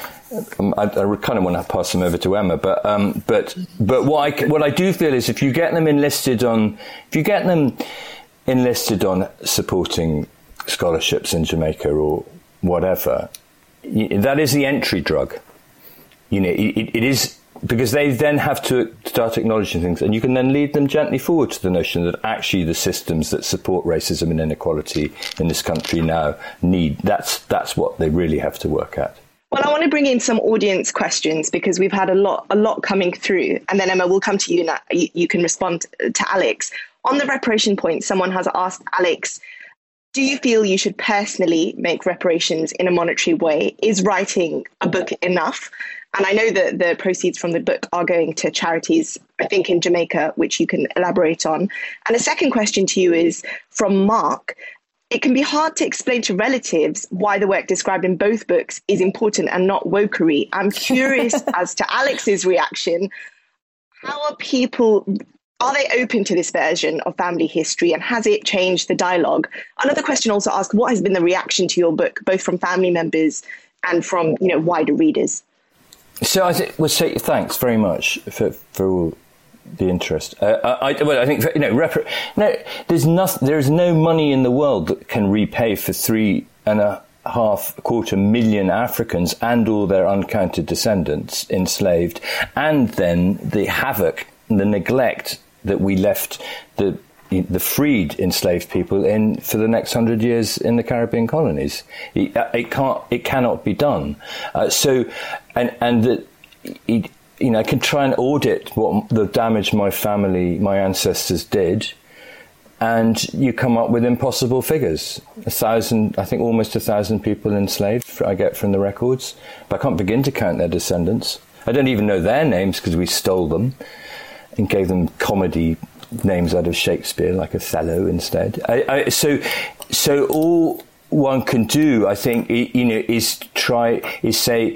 Um, I, I kind of want to pass them over to Emma, but um, but but what I what I do feel is if you get them enlisted on, if you get them enlisted on supporting scholarships in Jamaica or whatever, that is the entry drug. You know, it, it is because they then have to start acknowledging things, and you can then lead them gently forward to the notion that actually the systems that support racism and inequality in this country now need. That's that's what they really have to work at. Well, I want to bring in some audience questions because we've had a lot, a lot coming through. And then, Emma, we'll come to you now. You, you can respond to Alex. On the reparation point, someone has asked Alex, do you feel you should personally make reparations in a monetary way? Is writing a book enough? And I know that the proceeds from the book are going to charities, I think, in Jamaica, which you can elaborate on. And a second question to you is from Mark. It can be hard to explain to relatives why the work described in both books is important and not wokery. I'm curious as to Alex's reaction. How are people, are they open to this version of family history, and has it changed the dialogue? Another question also asked, what has been the reaction to your book, both from family members and from, you know, wider readers? So I th- would say thanks very much for, for all the interest. Uh, I, well, I think, you know, repar- no, there's nothing, there is no money in the world that can repay for three and a half, quarter million Africans and all their uncounted descendants enslaved, and then the havoc and the neglect that we left the the freed enslaved people in for the next hundred years in the Caribbean colonies. It, it can't, it cannot be done. Uh, so, and and that. It, You know, I can try and audit what the damage my family, my ancestors did, and you come up with impossible figures. A thousand, I think almost a thousand people enslaved, I get from the records. But I can't begin to count their descendants. I don't even know their names because we stole them and gave them comedy names out of Shakespeare, like Othello instead. I, I, so, so all one can do, I think, you know, is try, is say,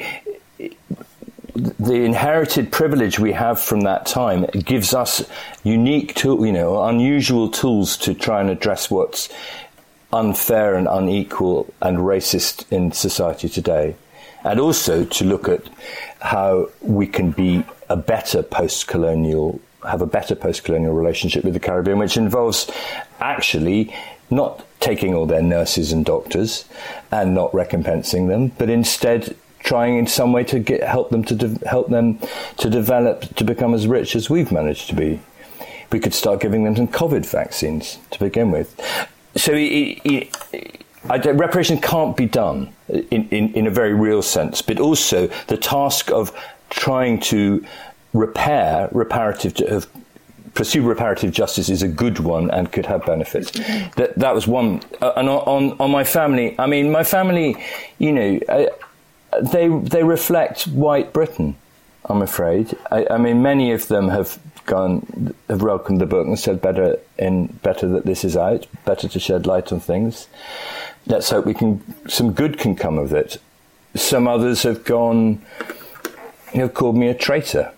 the inherited privilege we have from that time gives us unique tool, you know, unusual tools to try and address what's unfair and unequal and racist in society today. And also to look at how we can be a better post-colonial, have a better post-colonial relationship with the Caribbean, which involves actually not taking all their nurses and doctors and not recompensing them, but instead trying in some way to get, help them to de- help them to develop to become as rich as we've managed to be. We could start giving them some COVID vaccines to begin with. So it, it, it, I, reparation can't be done in, in, in a very real sense, but also the task of trying to repair, reparative to, of pursue reparative justice is a good one and could have benefits. That that was one. Uh, and on on my family, I mean, my family, you know, uh, they they reflect white Britain, I'm afraid. I, I mean, many of them have gone, have welcomed the book and said, better in better that this is out, better to shed light on things. Let's hope we can, some good can come of it. Some others have gone, have called me a traitor.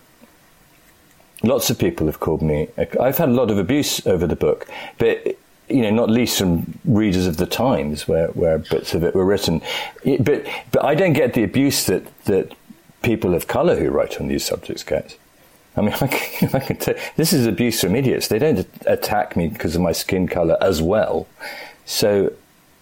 Lots of people have called me. I've had a lot of abuse over the book, but, you know, not least from readers of the Times, where, where bits of it were written. But but I don't get the abuse that, that people of colour who write on these subjects get. I mean, I can, I can tell, this is abuse from idiots. They don't attack me because of my skin colour as well. So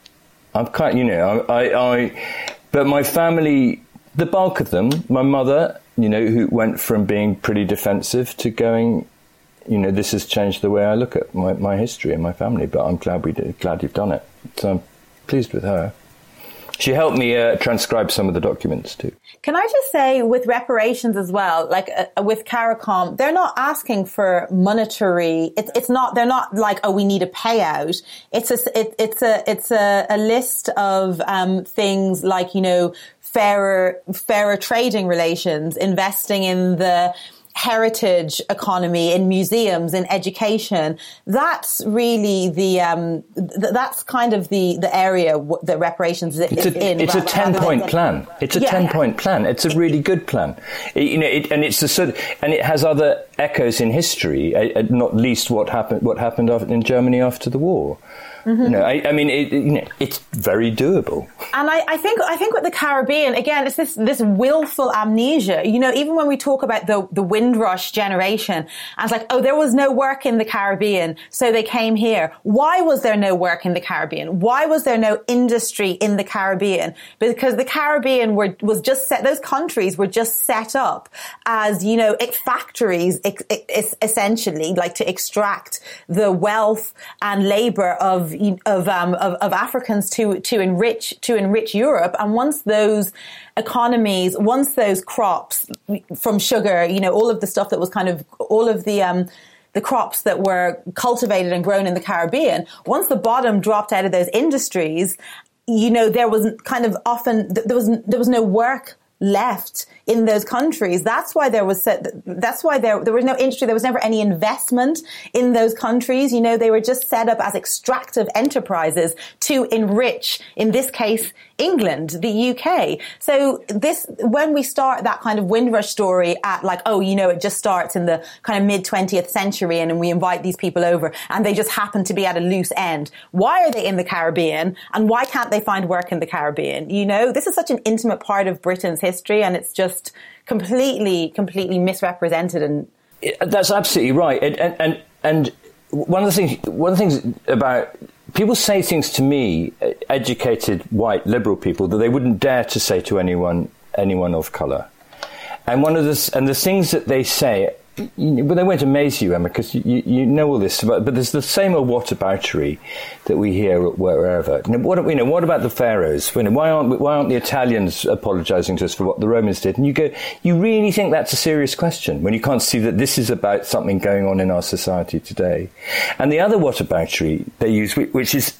I'm kind, you know, I, I, I but my family, the bulk of them, my mother, you know, who went from being pretty defensive to going, you know, this has changed the way I look at my, my history and my family, but I'm glad we did, glad you've done it. So I'm pleased with her. She helped me uh, transcribe some of the documents too. Can I just say, with reparations as well, like uh, with CARICOM, they're not asking for monetary. It's it's not. They're not like, oh, we need a payout. It's a it, it's a it's a, a list of um, things like, you know, fairer fairer trading relations, investing in the heritage economy, in museums, in education. That's really the um, th- that's kind of the the area w- that reparations is, it's a, in. It's a ten point than, plan. It's a yeah. ten point plan. It's a really good plan. It, you know, it, and it's the sort of, and it has other echoes in history. Uh, not least what happened what happened after, in Germany after the war. Mm-hmm. You know, I, I mean, it, you know, it's very doable. And I, I think, I think with the Caribbean, again, it's this, this willful amnesia. You know, even when we talk about the, the Windrush generation, and it's like, oh, there was no work in the Caribbean, so they came here. Why was there no work in the Caribbean? Why was there no industry in the Caribbean? Because the Caribbean were, was just set, those countries were just set up as, you know, factories, essentially, like to extract the wealth and labor of Of, um, of of Africans to to enrich to enrich Europe. And once those economies, once those crops from sugar, you know, all of the stuff that was kind of all of the um the crops that were cultivated and grown in the Caribbean, once the bottom dropped out of those industries, you know, there was kind of often there was there was no work left in those countries. That's why there was that's why there there was no industry. There was never any investment in those countries. You know, they were just set up as extractive enterprises to enrich, in this case, England, the U K. So this, when we start that kind of Windrush story at like, oh, you know, it just starts in the kind of mid twentieth century and, and we invite these people over and they just happen to be at a loose end. Why are they in the Caribbean and why can't they find work in the Caribbean? You know, this is such an intimate part of Britain's history and it's just completely, completely misrepresented. And that's absolutely right. And, and, and, and one of the things, one of the things about people say things to me, educated white liberal people, that they wouldn't dare to say to anyone, anyone of colour. And one of the and the things that they say, but they won't amaze you, Emma, because you, you know all this. But, but there's the same old whataboutery that we hear wherever. You know, what, you know, what about the pharaohs? You know, why aren't why aren't the Italians apologising to us for what the Romans did? And you go, you really think that's a serious question when you can't see that this is about something going on in our society today? And the other whataboutery they use, which is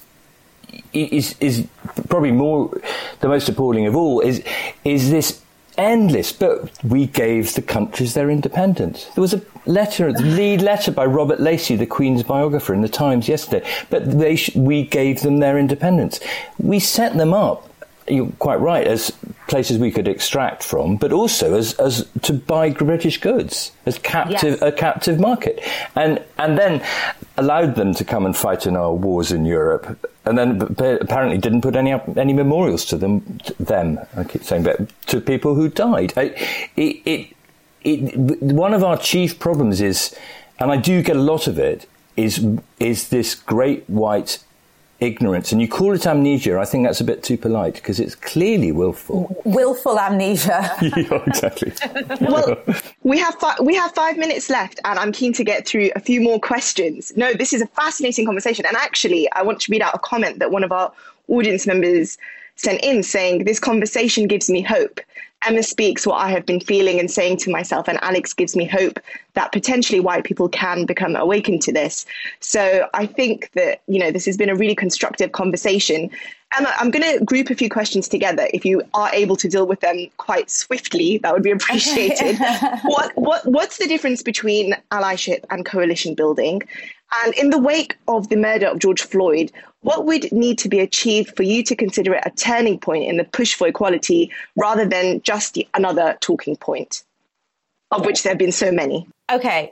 is is probably more the most appalling of all, is is this endless, but we gave the countries their independence. There was a letter, the lead letter by Robert Lacey, the Queen's biographer, in the Times yesterday, but they sh- we gave them their independence. We set them up, you're quite right, as places we could extract from, but also as, as to buy British goods, as captive, yes. a captive market. And, and then allowed them to come and fight in our wars in Europe, and then apparently didn't put any up, any memorials to them, to them, I keep saying, but to people who died. I, it, it, it, one of our chief problems is, and I do get a lot of it, is is this great white ignorance. And you call it amnesia. I think that's a bit too polite because it's clearly willful. Willful amnesia. Yeah, exactly. Well, we have fi- we have five minutes left and I'm keen to get through a few more questions. No, this is a fascinating conversation. And actually, I want to read out a comment that one of our audience members sent in saying, this conversation gives me hope. Emma speaks what I have been feeling and saying to myself, and Alex gives me hope that potentially white people can become awakened to this. So I think that, you know, this has been a really constructive conversation. Emma, I'm going to group a few questions together. If you are able to deal with them quite swiftly, that would be appreciated. what, what, what's the difference between allyship and coalition building? And in the wake of the murder of George Floyd, what would need to be achieved for you to consider it a turning point in the push for equality rather than just another talking point, of which there have been so many? Okay,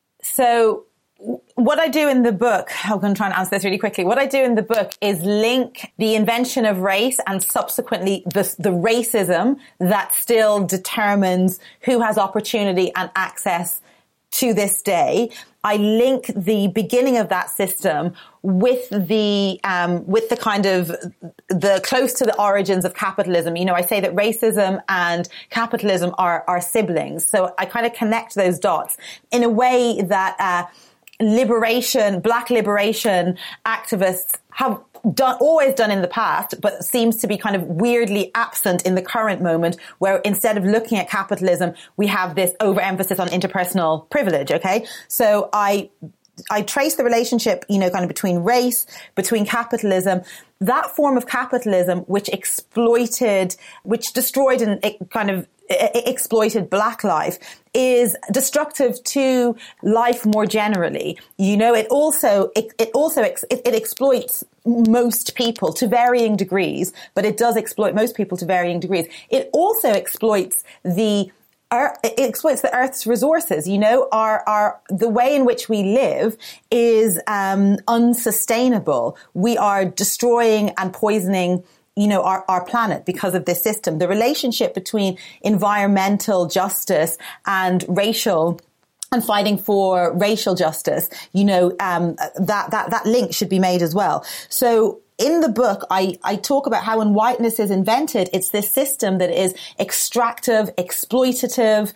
so what I do in the book, I'm going to try and answer this really quickly. What I do in the book is link the invention of race and subsequently the, the racism that still determines who has opportunity and access to this day. I link the beginning of that system with the um, with the kind of the close to the origins of capitalism. You know, I say that racism and capitalism are are siblings. So I kind of connect those dots in a way that uh, liberation, Black liberation activists have done, always done in the past, but seems to be kind of weirdly absent in the current moment, where instead of looking at capitalism, we have this overemphasis on interpersonal privilege. Okay. So I, I trace the relationship, you know, kind of between race, between capitalism, that form of capitalism, which exploited, which destroyed and it kind of exploited Black life, is destructive to life more generally. You know, it also, it, it also, it, it exploits most people to varying degrees, but it does exploit most people to varying degrees. It also exploits the Earth, it exploits the Earth's resources. You know, our, our, the way in which we live is, um, unsustainable. We are destroying and poisoning, you know, our, our planet because of this system. The relationship between environmental justice and racial and fighting for racial justice, you know, um, that, that, that link should be made as well. So, in the book, I, I talk about how when whiteness is invented, it's this system that is extractive, exploitative,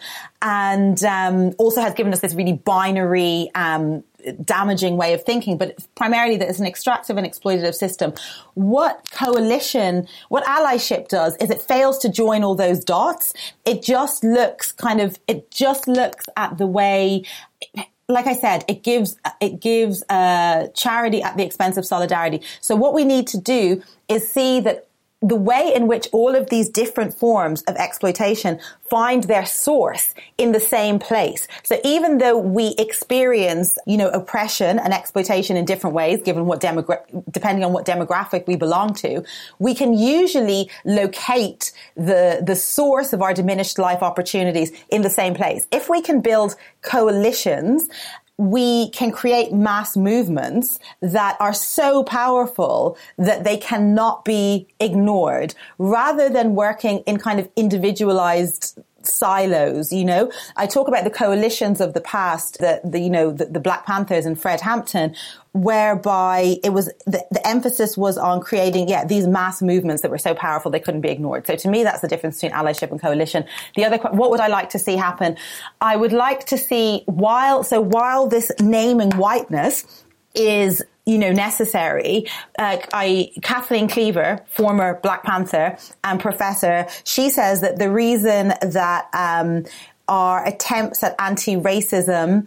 and um, also has given us this really binary, um, damaging way of thinking, but primarily that it's an extractive and exploitative system. What coalition, what allyship does is it fails to join all those dots. It just looks kind of, it just looks at the way, like I said, it gives, it gives, uh, charity at the expense of solidarity. So what we need to do is see that the way in which all of these different forms of exploitation find their source in the same place. So even though we experience, you know, oppression and exploitation in different ways, given what demogra- depending on what demographic we belong to, we can usually locate the, the source of our diminished life opportunities in the same place. If we can build coalitions, we can create mass movements that are so powerful that they cannot be ignored, rather than working in kind of individualized silos. You know, I talk about the coalitions of the past, the, the you know, the, the Black Panthers and Fred Hampton, whereby it was, the, the emphasis was on creating, yeah, these mass movements that were so powerful they couldn't be ignored. So to me, that's the difference between allyship and coalition. The other, what would I like to see happen? I would like to see, while, so while this naming whiteness is, you know, necessary. Uh, I, Kathleen Cleaver, former Black Panther and professor, she says that the reason that, um, our attempts at anti-racism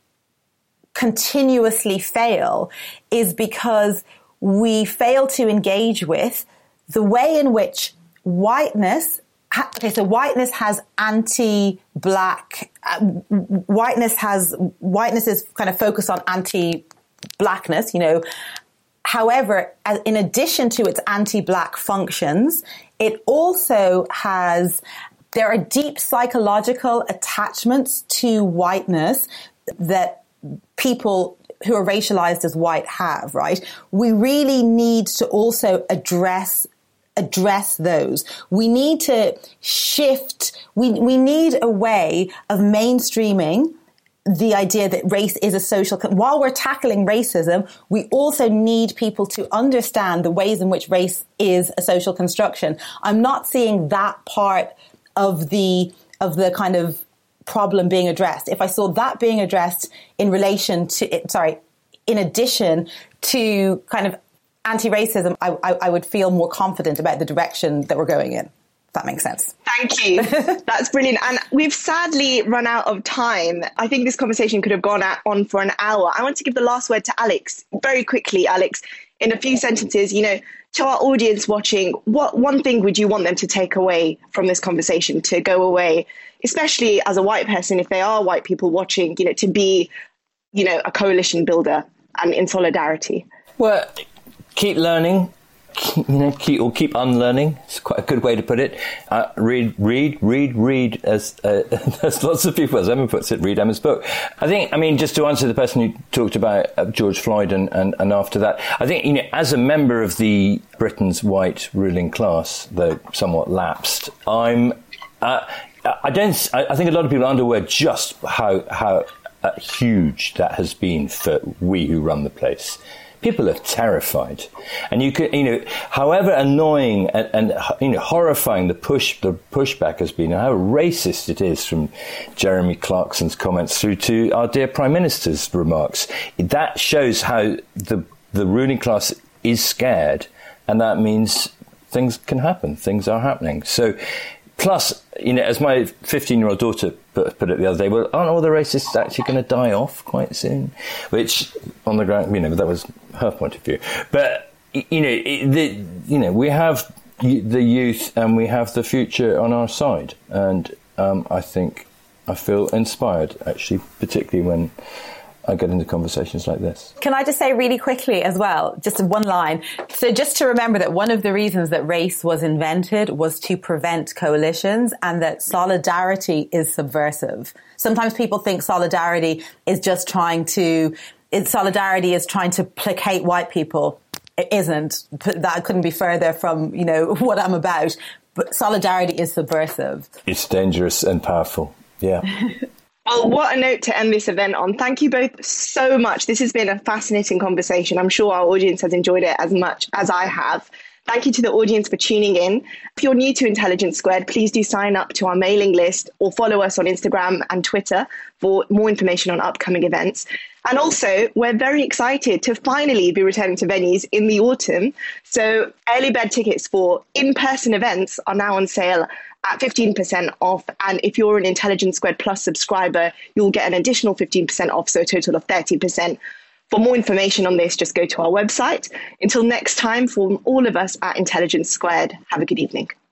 continuously fail is because we fail to engage with the way in which whiteness, okay, so whiteness has anti-black, uh, whiteness has, whiteness is kind of focused on anti Blackness, you know. However, as, in addition to its anti-Black functions, it also has, there are deep psychological attachments to whiteness that people who are racialized as white have, right? We really need to also address address those. We need to shift, we, we need a way of mainstreaming the idea that race is a social, while we're tackling racism, we also need people to understand the ways in which race is a social construction. I'm not seeing that part of the, of the kind of problem being addressed. If I saw that being addressed in relation to, sorry, in addition to kind of anti-racism, I, I, I would feel more confident about the direction that we're going in. If that makes sense. Thank you. That's brilliant. And we've sadly run out of time. I think this conversation could have gone on for an hour. I want to give the last word to Alex. Very quickly, Alex, in a few sentences, you know, to our audience watching, what one thing would you want them to take away from this conversation, to go away, especially as a white person, if they are white people watching, you know, to be, you know, a coalition builder and in solidarity? Well, keep learning. You know, keep or keep unlearning. It's quite a good way to put it. Uh, read, read, read, read. As uh, as lots of people, as Emma puts it, read Emma's book. I think. I mean, just to answer the person who talked about uh, George Floyd and, and and after that, I think, you know, as a member of the Britain's white ruling class, though somewhat lapsed, I'm. Uh, I don't. I, I think a lot of people are unaware just how how uh, huge that has been for we who run the place. People are terrified, and you could, you know, however annoying and, and you know horrifying the push, the pushback has been, and how racist it is from Jeremy Clarkson's comments through to our dear Prime Minister's remarks. That shows how the the ruling class is scared, and that means things can happen. Things are happening. So, plus, you know, as my fifteen-year-old daughter put, put it the other day, well, aren't all the racists actually going to die off quite soon? Which, on the ground, you know, that was her point of view. But, you know, it, the, you know, we have the youth and we have the future on our side. And um, I think I feel inspired, actually, particularly when I get into conversations like this. Can I just say really quickly as well, just one line. So just to remember that one of the reasons that race was invented was to prevent coalitions, and that solidarity is subversive. Sometimes people think solidarity is just trying to, it, solidarity is trying to placate white people. It isn't. That couldn't be further from, you know, what I'm about. But solidarity is subversive. It's dangerous and powerful. Yeah. Well, what a note to end this event on. Thank you both so much. This has been a fascinating conversation. I'm sure our audience has enjoyed it as much as I have. Thank you to the audience for tuning in. If you're new to Intelligence Squared, please do sign up to our mailing list or follow us on Instagram and Twitter for more information on upcoming events. And also, we're very excited to finally be returning to venues in the autumn. So early bird tickets for in-person events are now on sale at fifteen percent off. And if you're an Intelligence Squared Plus subscriber, you'll get an additional fifteen percent off, so a total of thirty percent. For more information on this, just go to our website. Until next time, from all of us at Intelligence Squared, have a good evening.